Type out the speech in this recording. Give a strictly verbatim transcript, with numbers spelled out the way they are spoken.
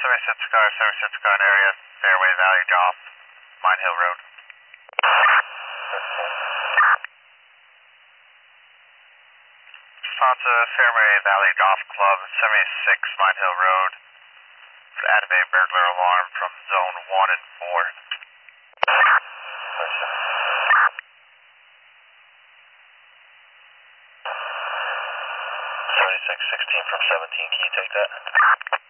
seventy-six car, seventy-six car area, Fairway Valley Golf, Mine Hill Road. Response to Fairway Valley Golf Club, seventy-six Mine Hill Road. Activate burglar alarm from zone one and four. seventy-six sixteen from seventeen, can you take that?